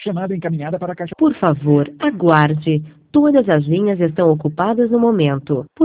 Chamada encaminhada para a caixa. Por favor, aguarde. Todas as linhas estão ocupadas no momento.